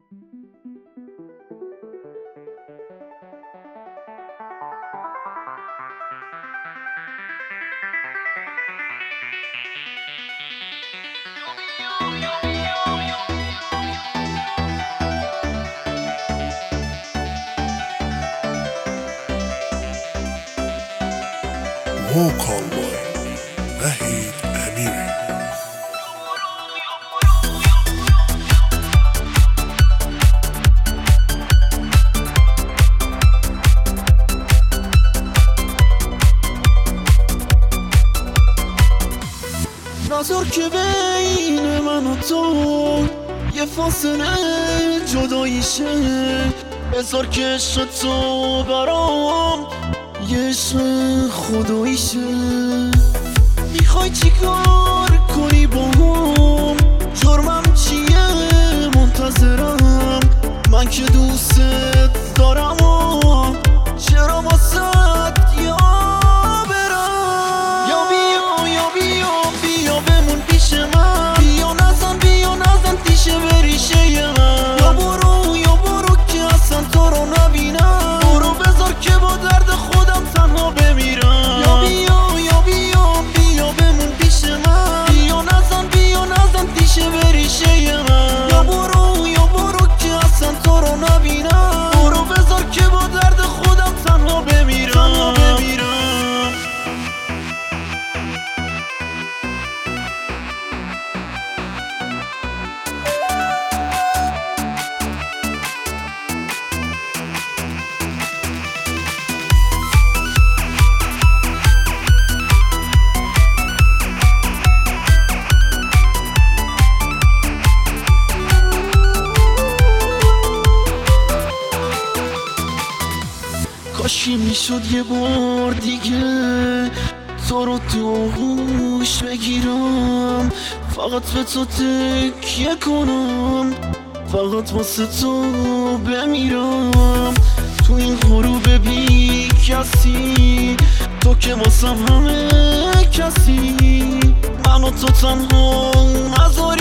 Vocal Boy وحید امیری. نظر که بین من و تو یه فاصله جداییشه، بذار که عشق تو برام یه عشق خداییشه. میخوای چی کار کنی با هم؟ جرمم چیه؟ منتظرم من که دوست دارم و چرا واسد یا برم؟ یا بیا بمون پیش من، بیا نزن تیشه بریشه من. یا برو که اصلا تو رو نبینم، برو بذار که با درد خودم تنها بمیرم. یا بیا بمون پیش من، بیا نزن تیشه بریشه من. یا برو که اصلا تو رو نبینم، برو بذار که با درد خودم تنها بمیرم. کاشی میشد یه بار دیگه تو رو تو آغوش بگیرم، فقط به تو تکیه کنم، فقط واسه تو بمیرم. تو این غروب بی کسی تو که واسم همه کسی، من و تو تنها نذاری